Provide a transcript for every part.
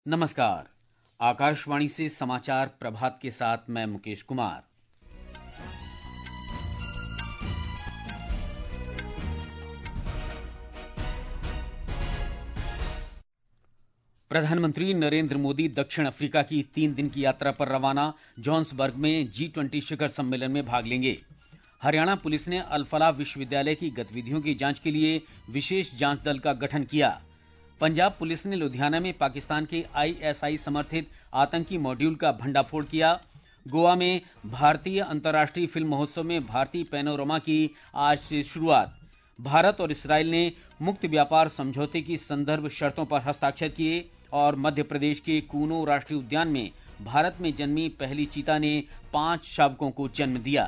नमस्कार। आकाशवाणी से समाचार प्रभात के साथ मैं मुकेश कुमार। प्रधानमंत्री नरेंद्र मोदी दक्षिण अफ्रीका की 3 दिन की यात्रा पर रवाना। जोहान्सबर्ग में G20 शिखर सम्मेलन में भाग लेंगे। हरियाणा पुलिस ने अल फलाह विश्वविद्यालय की गतिविधियों की जांच के लिए विशेष जांच दल का गठन किया। पंजाब पुलिस ने लुधियाना में पाकिस्तान के ISI समर्थित आतंकी मॉड्यूल का भंडाफोड़ किया। गोवा में भारतीय अंतर्राष्ट्रीय फिल्म महोत्सव में भारतीय पैनोरमा की आज से शुरुआत। भारत और इसराइल ने मुक्त व्यापार समझौते की संदर्भ शर्तों पर हस्ताक्षर किए और मध्य प्रदेश के कूनो राष्ट्रीय उद्यान में भारत में जन्मी पहली चीता ने 5 शावकों को जन्म दिया।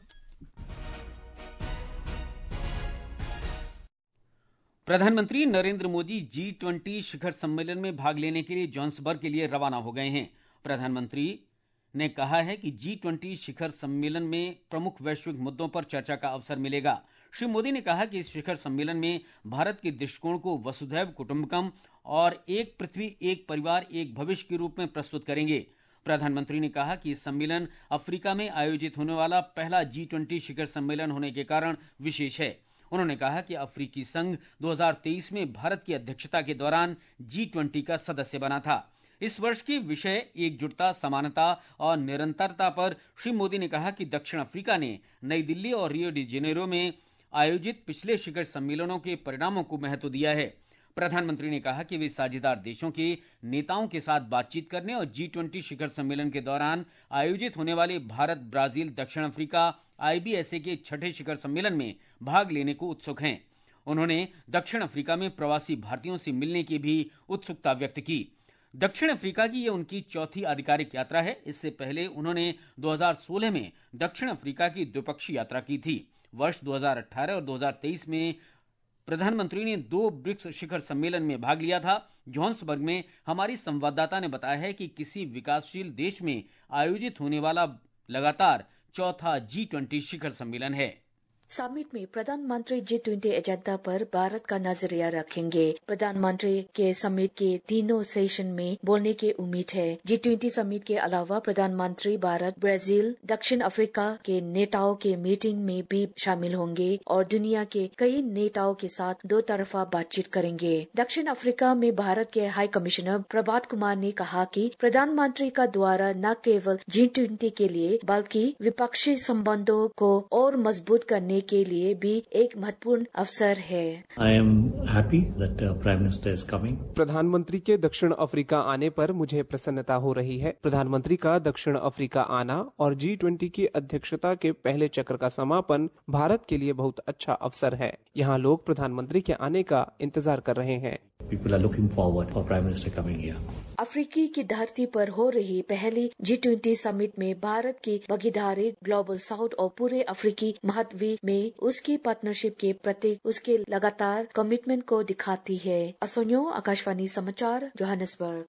प्रधानमंत्री नरेंद्र मोदी G20 शिखर सम्मेलन में भाग लेने के लिए जोहान्सबर्ग के लिए रवाना हो गए हैं। प्रधानमंत्री ने कहा है कि G20 शिखर सम्मेलन में प्रमुख वैश्विक मुद्दों पर चर्चा का अवसर मिलेगा। श्री मोदी ने कहा कि इस शिखर सम्मेलन में भारत के दृष्टिकोण को वसुधैव कुटुंबकम और एक पृथ्वी एक परिवार एक भविष्य के रूप में प्रस्तुत करेंगे। प्रधानमंत्री ने कहा कि इस सम्मेलन अफ्रीका में आयोजित होने वाला पहला G20 शिखर सम्मेलन होने के कारण विशेष है। उन्होंने कहा कि अफ्रीकी संघ 2023 में भारत की अध्यक्षता के दौरान G20 का सदस्य बना था। इस वर्ष के विषय एकजुटता, समानता और निरंतरता पर श्री मोदी ने कहा कि दक्षिण अफ्रीका ने नई दिल्ली और रियो डी जेनेरो में आयोजित पिछले शिखर सम्मेलनों के परिणामों को महत्व दिया है। प्रधानमंत्री ने कहा कि वे साझेदार देशों के नेताओं के साथ बातचीत करने और G20 शिखर सम्मेलन के दौरान आयोजित होने वाले भारत, ब्राजील, दक्षिण अफ्रीका IBSA के 6ठे शिखर सम्मेलन में भाग लेने को उत्सुक हैं। उन्होंने दक्षिण अफ्रीका में प्रवासी भारतीयों से मिलने की भी उत्सुकता व्यक्त की। दक्षिण अफ्रीका की यह उनकी चौथी आधिकारिक यात्रा है। इससे पहले उन्होंने 2016 में दक्षिण अफ्रीका की द्विपक्षीय यात्रा की थी। वर्ष 2018 और 2023 में प्रधानमंत्री ने 2 ब्रिक्स शिखर सम्मेलन में भाग लिया था। जोहान्सबर्ग में हमारी संवाददाता ने बताया है कि किसी विकासशील देश में आयोजित होने वाला लगातार चौथा G20 शिखर सम्मेलन है। समिट में प्रधानमंत्री G20 एजेंडा पर भारत का नजरिया रखेंगे। प्रधानमंत्री के समिट के तीनों सेशन में बोलने की उम्मीद है। G20 समिट के अलावा प्रधानमंत्री भारत, ब्राजील, दक्षिण अफ्रीका के नेताओं के मीटिंग में भी शामिल होंगे और दुनिया के कई नेताओं के साथ 2 तरफा बातचीत करेंगे। दक्षिण अफ्रीका में भारत के हाई कमिश्नर प्रभात कुमार ने कहा कि प्रधानमंत्री का द्वारा न केवल G20 के लिए बल्कि विपक्षी संबंधों को और मजबूत करने के लिए भी एक महत्वपूर्ण अवसर है। I am happy that Prime Minister is coming. प्रधानमंत्री के दक्षिण अफ्रीका आने पर मुझे प्रसन्नता हो रही है। प्रधानमंत्री का दक्षिण अफ्रीका आना और G20 की अध्यक्षता के पहले चक्र का समापन भारत के लिए बहुत अच्छा अवसर है। यहाँ लोग प्रधानमंत्री के आने का इंतजार कर रहे हैं। People are looking forward for Prime Minister coming here. अफ्रीकी की धरती पर हो रही पहली G20 समिट में भारत की भागीदारी ग्लोबल साउथ और पूरे अफ्रीकी महाद्वीप में उसकी पार्टनरशिप के प्रति उसके लगातार कमिटमेंट को दिखाती है। असोनियो, आकाशवाणी समाचार, जोहान्सबर्ग।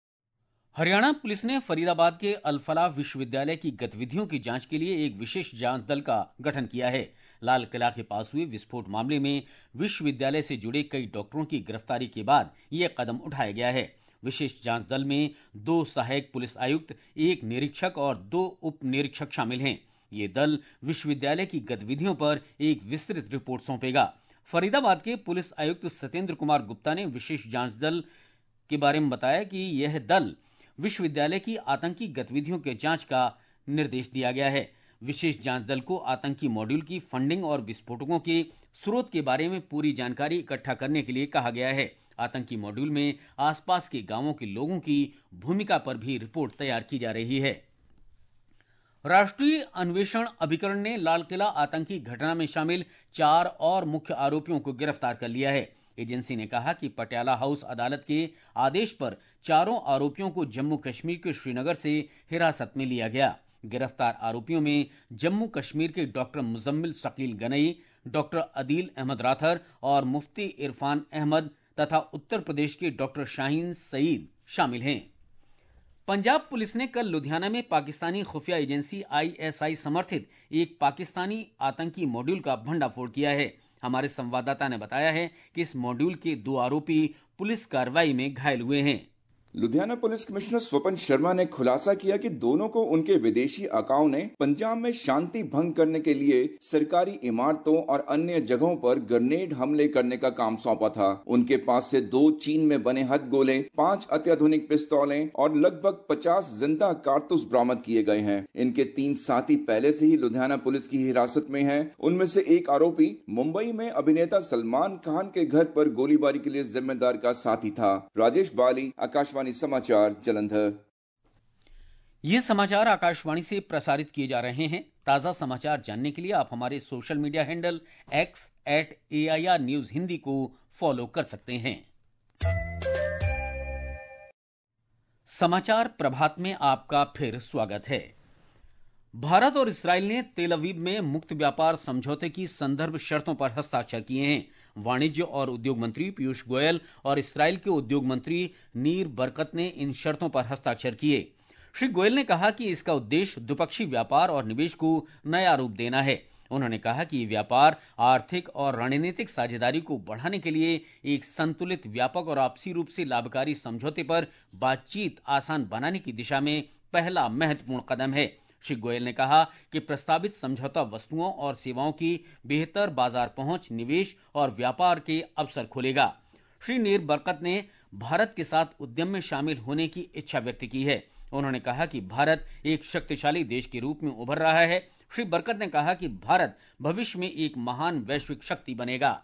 हरियाणा पुलिस ने फरीदाबाद के अल फलाह विश्वविद्यालय की गतिविधियों की जांच के लिए एक विशेष जांच दल का गठन किया है। लाल किला के पास हुए विस्फोट मामले में विश्वविद्यालय से जुड़े कई डॉक्टरों की गिरफ्तारी के बाद यह कदम उठाया गया है। विशेष जांच दल में 2 सहायक पुलिस आयुक्त, 1 निरीक्षक और 2 उप निरीक्षक शामिल हैं। ये दल विश्वविद्यालय की गतिविधियों पर एक विस्तृत रिपोर्ट सौंपेगा। फरीदाबाद के पुलिस आयुक्त सत्येंद्र कुमार गुप्ता ने विशेष जांच दल के बारे में बताया कि यह दल विश्वविद्यालय की आतंकी गतिविधियों के जांच का निर्देश दिया गया है। विशेष जांच दल को आतंकी मॉड्यूल की फंडिंग और विस्फोटकों के स्रोत के बारे में पूरी जानकारी इकट्ठा करने के लिए कहा गया है। आतंकी मॉड्यूल में आसपास के गांवों के लोगों की भूमिका पर भी रिपोर्ट तैयार की जा रही है। राष्ट्रीय अन्वेषण अभिकरण ने लाल किला आतंकी घटना में शामिल 4 और मुख्य आरोपियों को गिरफ्तार कर लिया है। एजेंसी ने कहा कि पटियाला हाउस अदालत के आदेश पर चारों आरोपियों को जम्मू कश्मीर के श्रीनगर से हिरासत में लिया गया। गिरफ्तार आरोपियों में जम्मू कश्मीर के डॉक्टर मुजम्मिल शकील गनई, डॉक्टर अदील अहमद राथर और मुफ्ती इरफान अहमद तथा उत्तर प्रदेश के डॉक्टर शाहीन सईद शामिल हैं। पंजाब पुलिस ने कल लुधियाना में पाकिस्तानी खुफिया एजेंसी ISI समर्थित एक पाकिस्तानी आतंकी मॉड्यूल का भंडाफोड़ किया है। हमारे संवाददाता ने बताया है कि इस मॉड्यूल के 2 आरोपी पुलिस कार्रवाई में घायल हुए हैं। लुधियाना पुलिस कमिश्नर स्वपन शर्मा ने खुलासा किया कि दोनों को उनके विदेशी अकाउंट ने पंजाब में शांति भंग करने के लिए सरकारी इमारतों और अन्य जगहों पर ग्रेनेड हमले करने का काम सौंपा था। उनके पास से 2 चीन में बने हथ गोले, 5 अत्याधुनिक पिस्तौलें और लगभग 50 जिंदा कारतूस बरामद किए गए हैं। इनके 3 साथी पहले से ही लुधियाना पुलिस की हिरासत में हैं। उनमें से एक आरोपी मुंबई में अभिनेता सलमान खान के घर पर गोलीबारी के लिए जिम्मेदार का साथी था। राजेश बाली, आकाशवाणी समाचार, जालंधर। ये समाचार आकाशवाणी से प्रसारित किए जा रहे हैं। ताजा समाचार जानने के लिए आप हमारे social media handle x@AIR news Hindi को फॉलो कर सकते हैं। समाचार प्रभात में आपका फिर स्वागत है। भारत और इसराइल ने तेल अवीव में मुक्त व्यापार समझौते की संदर्भ शर्तों पर हस्ताक्षर किए हैं। वाणिज्य और उद्योग मंत्री पीयूष गोयल और इसराइल के उद्योग मंत्री नीर बरकत ने इन शर्तों पर हस्ताक्षर किए। श्री गोयल ने कहा कि इसका उद्देश्य द्विपक्षीय व्यापार और निवेश को नया रूप देना है। उन्होंने कहा कि व्यापार, आर्थिक और रणनीतिक साझेदारी को बढ़ाने के लिए एक संतुलित, व्यापक और आपसी रूप से लाभकारी समझौते पर बातचीत आसान बनाने की दिशा में पहला महत्वपूर्ण कदम है। श्री गोयल ने कहा कि प्रस्तावित समझौता वस्तुओं और सेवाओं की बेहतर बाजार पहुंच, निवेश और व्यापार के अवसर खोलेगा। श्री नीर बरकत ने भारत के साथ उद्यम में शामिल होने की इच्छा व्यक्त की है। उन्होंने कहा कि भारत एक शक्तिशाली देश के रूप में उभर रहा है। श्री बरकत ने कहा कि भारत भविष्य में एक महान वैश्विक शक्ति बनेगा।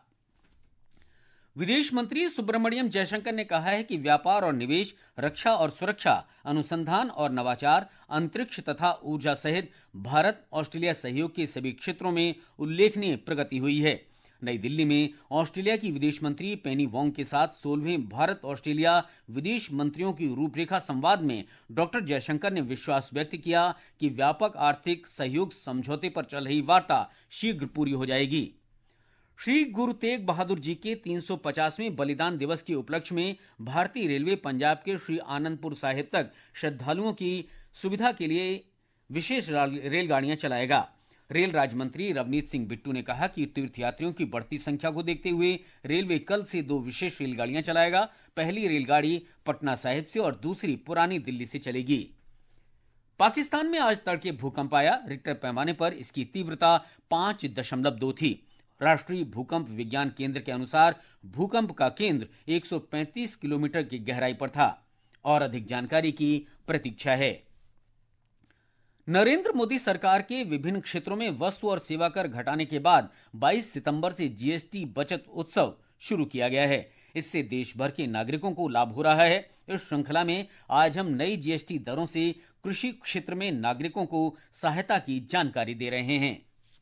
विदेश मंत्री सुब्रमण्यम जयशंकर ने कहा है कि व्यापार और निवेश, रक्षा और सुरक्षा, अनुसंधान और नवाचार, अंतरिक्ष तथा ऊर्जा सहित भारत ऑस्ट्रेलिया सहयोग के सभी क्षेत्रों में उल्लेखनीय प्रगति हुई है। नई दिल्ली में ऑस्ट्रेलिया की विदेश मंत्री पेनी वोंग के साथ 16वें भारत ऑस्ट्रेलिया विदेश मंत्रियों की रूपरेखा संवाद में डॉक्टर जयशंकर ने विश्वास व्यक्त किया कि व्यापक आर्थिक सहयोग समझौते पर चल रही वार्ता शीघ्र पूरी हो जाएगी। श्री गुरु तेग बहादुर जी के 350वें बलिदान दिवस के उपलक्ष्य में भारतीय रेलवे पंजाब के श्री आनंदपुर साहिब तक श्रद्धालुओं की सुविधा के लिए विशेष रेलगाड़ियां चलाएगा। रेल राज्य मंत्री रवनीत सिंह बिट्टू ने कहा कि तीर्थयात्रियों की बढ़ती संख्या को देखते हुए रेलवे कल से 2 विशेष रेलगाड़ियां चलाएगा। पहली रेलगाड़ी पटना साहिब से और दूसरी पुरानी दिल्ली से चलेगी। पाकिस्तान में आज तड़के भूकंप आया। रिक्टर पैमाने पर इसकी तीव्रता 5.2 थी। राष्ट्रीय भूकंप विज्ञान केंद्र के अनुसार भूकंप का केंद्र 135 किलोमीटर की गहराई पर था। और अधिक जानकारी की प्रतीक्षा है। नरेंद्र मोदी सरकार के विभिन्न क्षेत्रों में वस्तु और सेवा कर घटाने के बाद 22 सितंबर से जीएसटी बचत उत्सव शुरू किया गया है। इससे देश भर के नागरिकों को लाभ हो रहा है। इस श्रृंखला में आज हम नई जीएसटी दरों से कृषि क्षेत्र में नागरिकों को सहायता की जानकारी दे रहे हैं।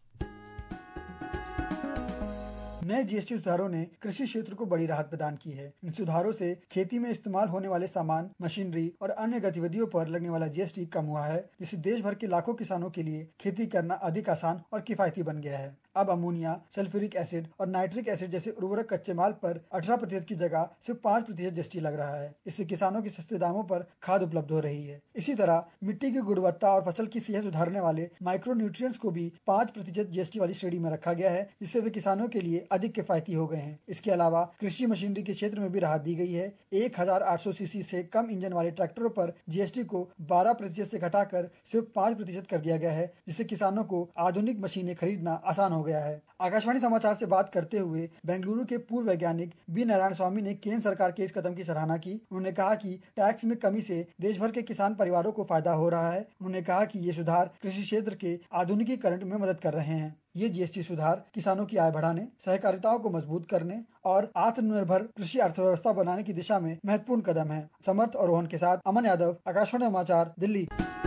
नए जीएसटी सुधारों ने कृषि क्षेत्र को बड़ी राहत प्रदान की है। इन सुधारों से खेती में इस्तेमाल होने वाले सामान, मशीनरी और अन्य गतिविधियों पर लगने वाला जीएसटी कम हुआ है, जिससे देश भर के लाखों किसानों के लिए खेती करना अधिक आसान और किफायती बन गया है। अब अमोनिया, सल्फ्यूरिक एसिड और नाइट्रिक एसिड जैसे उर्वरक कच्चे माल पर 18% की जगह सिर्फ 5% जीएसटी लग रहा है। इससे किसानों के सस्ते दामों पर खाद उपलब्ध हो रही है। इसी तरह मिट्टी की गुणवत्ता और फसल की सेहत सुधारने वाले माइक्रो न्यूट्रिएंट्स को भी 5% जीएसटी वाली श्रेणी में रखा गया है, जिससे वे किसानों के लिए अधिक किफायती हो गए हैं। इसके अलावा कृषि मशीनरी के क्षेत्र में भी राहत दी गई है। 1800 सीसी से कम इंजन वाले ट्रैक्टरों पर जीएसटी को 12% से घटाकर सिर्फ 5% कर दिया गया है, जिससे किसानों को आधुनिक मशीनें खरीदना आसान हो गया है। आकाशवाणी समाचार से बात करते हुए बेंगलुरु के पूर्व वैज्ञानिक बी नारायण स्वामी ने केंद्र सरकार के इस कदम की सराहना की। उन्होंने कहा कि टैक्स में कमी से देश भर के किसान परिवारों को फायदा हो रहा है। उन्होंने कहा कि ये सुधार कृषि क्षेत्र के आधुनिकीकरण में मदद कर रहे हैं। ये जीएसटी सुधार किसानों की आय बढ़ाने, सहकारिताओं को मजबूत करने और आत्मनिर्भर कृषि अर्थव्यवस्था बनाने की दिशा में महत्वपूर्ण कदम है। समर्थ और रोहन के साथ अमन यादव, आकाशवाणी समाचार, दिल्ली।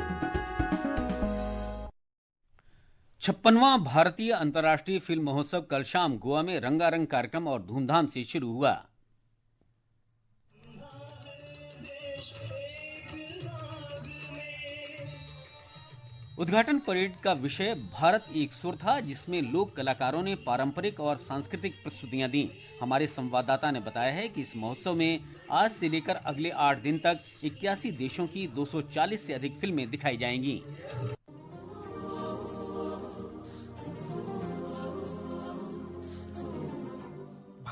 56वां भारतीय अंतर्राष्ट्रीय फिल्म महोत्सव कल शाम गोवा में रंगारंग कार्यक्रम और धूमधाम से शुरू हुआ। उद्घाटन परेड का विषय भारत एक सुर था, जिसमें लोक कलाकारों ने पारंपरिक और सांस्कृतिक प्रस्तुतियां दी। हमारे संवाददाता ने बताया है कि इस महोत्सव में आज से लेकर अगले 8 दिन तक 81 देशों की 240 से अधिक फिल्में दिखाई जाएंगी।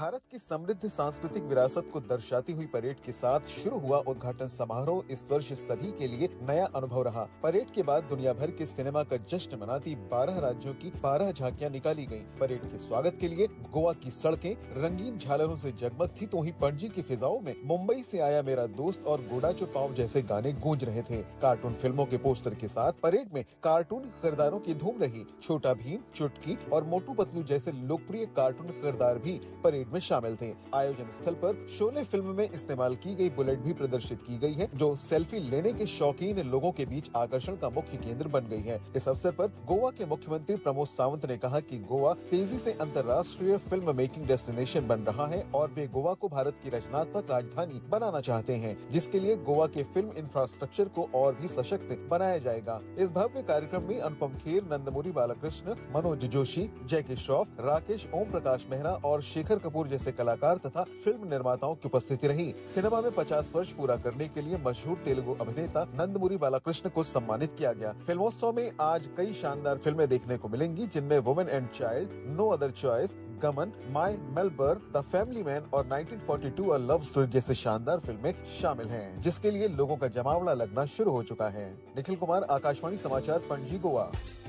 भारत की समृद्ध सांस्कृतिक विरासत को दर्शाती हुई परेड के साथ शुरू हुआ उद्घाटन समारोह इस वर्ष सभी के लिए नया अनुभव रहा। परेड के बाद दुनिया भर के सिनेमा का जश्न मनाती 12 राज्यों की 12 झांकियां निकाली गयी। परेड के स्वागत के लिए गोवा की सड़कें रंगीन झालरों से जगमग थी, तो वहीं पणजी की फिजाओं में मुंबई से आया मेरा दोस्त और गोडाचो पाव जैसे गाने गूंज रहे थे। कार्टून फिल्मों के पोस्टर के साथ परेड में कार्टून खरीदारों की धूम रही। छोटा भीम, चुटकी और मोटू पतलू जैसे लोकप्रिय कार्टून खरीदार भी परेड में शामिल थे। आयोजन स्थल पर शोले फिल्म में इस्तेमाल की गई बुलेट भी प्रदर्शित की गई है, जो सेल्फी लेने के शौकीन लोगों के बीच आकर्षण का मुख्य केंद्र बन गई है। इस अवसर पर गोवा के मुख्यमंत्री प्रमोद सावंत ने कहा कि गोवा तेजी से अंतर्राष्ट्रीय फिल्म मेकिंग डेस्टिनेशन बन रहा है और वे गोवा को भारत की रचनात्मक राजधानी बनाना चाहते हैं, जिसके लिए गोवा के फिल्म इंफ्रास्ट्रक्चर को और भी सशक्त बनाया जाएगा। इस भव्य कार्यक्रम में अनुपम खेर, नंदमुरी बालकृष्ण, मनोज जोशी, जयके श्रॉफ, राकेश ओम प्रकाश मेहरा और शेखर कपूर जैसे कलाकार तथा फिल्म निर्माताओं की उपस्थिति रही। सिनेमा में 50 वर्ष पूरा करने के लिए मशहूर तेलुगु अभिनेता नंदमुरी बालकृष्ण को सम्मानित किया गया। फिल्मोत्सव में आज कई शानदार फिल्में देखने को मिलेंगी, जिनमें women and child, no other choice, Gaman, my Melbourne, the family man और 1942 अ लव स्टोरी जैसे शानदार फिल्में शामिल हैं, जिसके लिए लोगों का जमावड़ा लगना शुरू हो चुका है। निखिल कुमार, आकाशवाणी समाचार, पणजी, गोवा।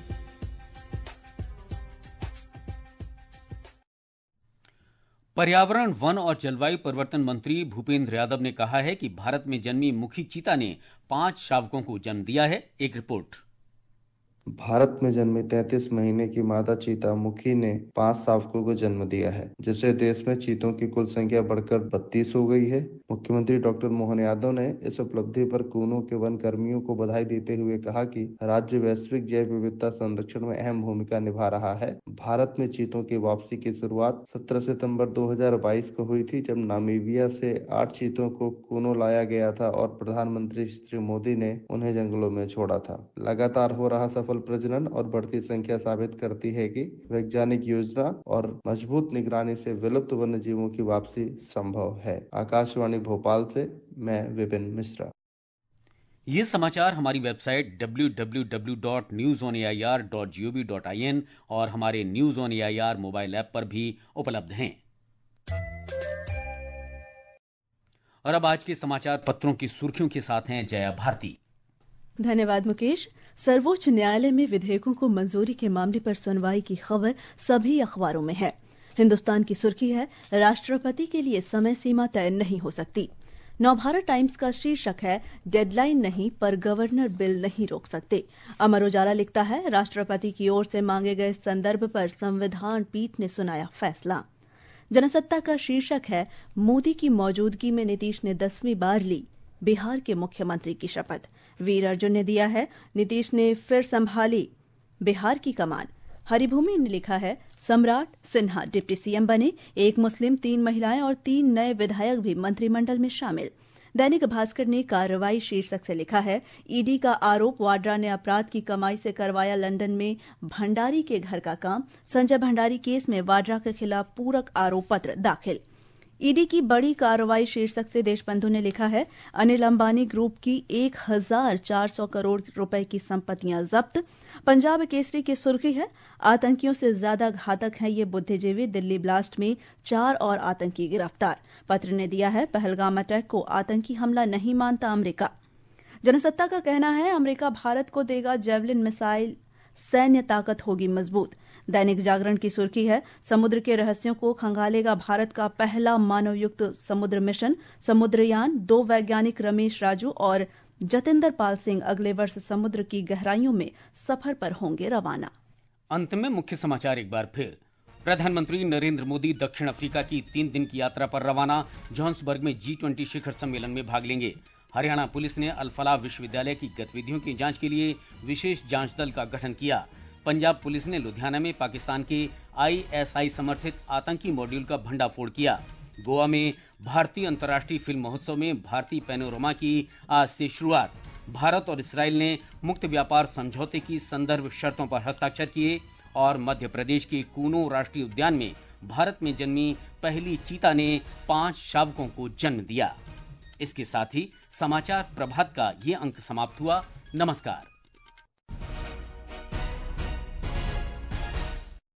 पर्यावरण, वन और जलवायु परिवर्तन मंत्री भूपेंद्र यादव ने कहा है कि भारत में जन्मी मुखी चीता ने 5 शावकों को जन्म दिया है। एक रिपोर्ट। भारत में जन्मे 33 महीने की मादा चीता मुखी ने 5 शावकों को जन्म दिया है, जिससे देश में चीतों की कुल संख्या बढ़कर 32 हो गई है। मुख्यमंत्री डॉक्टर मोहन यादव ने इस उपलब्धि पर कूनो के वन कर्मियों को बधाई देते हुए कहा कि राज्य वैश्विक जैव विविधता संरक्षण में अहम भूमिका निभा रहा है। भारत में चीतों की वापसी की शुरुआत 17 सितंबर 2022 को हुई थी, जब नामीबिया से 8 चीतों को कूनो लाया गया था और प्रधानमंत्री श्री मोदी ने उन्हें जंगलों में छोड़ा था। लगातार हो रहा सफल प्रजनन और बढ़ती संख्या साबित करती है कि वैज्ञानिक योजना और मजबूत निगरानी से विलुप्त वन्य जीवों की वापसी संभव है। आकाशवाणी भोपाल से मैं विपिन मिश्रा। ये समाचार हमारी वेबसाइट www.newsonair.gov.in और हमारे news on AIR mobile app पर भी उपलब्ध हैं। और अब आज के समाचार पत्रों की सुर्खियों के साथ हैं जया भारती। धन्यवाद मुकेश। सर्वोच्च न्यायालय में विधेयकों को मंजूरी के मामले पर सुनवाई की खबर सभी अखबारों में है। हिंदुस्तान की सुर्खी है, राष्ट्रपति के लिए समय सीमा तय नहीं हो सकती। नवभारत टाइम्स का शीर्षक है, डेडलाइन नहीं पर गवर्नर बिल नहीं रोक सकते। अमर उजाला लिखता है, राष्ट्रपति की ओर से मांगे गए संदर्भ पर संविधान पीठ ने सुनाया फैसला। जनसत्ता का शीर्षक है, मोदी की मौजूदगी में नीतीश ने 10वीं बार ली बिहार के मुख्यमंत्री की शपथ। वीर अर्जुन ने दिया है, नीतीश ने फिर संभाली बिहार की कमान। हरिभूमि ने लिखा है, सम्राट सिन्हा डिप्टी सीएम बने, 1 मुस्लिम, 3 महिलाएं और 3 नए विधायक भी मंत्रिमंडल में शामिल। दैनिक भास्कर ने कार्रवाई शीर्षक से लिखा है, ईडी का आरोप, वाड्रा ने अपराध की कमाई से करवाया लंदन में भंडारी के घर का काम। संजय भंडारी केस में वाड्रा के खिलाफ पूरक आरोप पत्र दाखिल। ईडी की बड़ी कार्रवाई शीर्षक से देशबंधु ने लिखा है, अनिल अंबानी ग्रुप की 1400 करोड़ रुपए की संपत्तियां जब्त। पंजाब केसरी की सुर्खी है, आतंकियों से ज्यादा घातक है ये बुद्धिजीवी, दिल्ली ब्लास्ट में 4 और आतंकी गिरफ्तार। पत्र ने दिया है, पहलगाम अटैक को आतंकी हमला नहीं मानता अमेरिका। जनसत्ता का कहना है, अमेरिका भारत को देगा जेवलिन मिसाइल, सैन्य ताकत होगी मजबूत। दैनिक जागरण की सुर्खी है, समुद्र के रहस्यों को खंगालेगा भारत का पहला मानवयुक्त समुद्र मिशन। समुद्रयान 2 वैज्ञानिक रमेश राजू और जतिंदर पाल सिंह अगले वर्ष समुद्र की गहराइयों में सफर पर होंगे रवाना। अंत में मुख्य समाचार एक बार फिर। प्रधानमंत्री नरेंद्र मोदी दक्षिण अफ्रीका की 3 दिन की यात्रा पर रवाना। जोहान्सबर्ग में G20 शिखर सम्मेलन में भाग लेंगे। हरियाणा पुलिस ने अल-फलाह विश्वविद्यालय की गतिविधियों की जांच के लिए विशेष जांच दल का गठन किया। पंजाब पुलिस ने लुधियाना में पाकिस्तान के ISI समर्थित आतंकी मॉड्यूल का भंडाफोड़ किया। गोवा में भारतीय अंतर्राष्ट्रीय फिल्म महोत्सव में भारतीय पैनोरमा की आज से शुरुआत। भारत और इस्राएल ने मुक्त व्यापार समझौते की संदर्भ शर्तों पर हस्ताक्षर किए। और मध्य प्रदेश के कूनो राष्ट्रीय उद्यान में भारत में जन्मी पहली चीता ने 5 शावकों को जन्म दिया। इसके साथ ही समाचार प्रभात का ये अंक समाप्त हुआ। नमस्कार।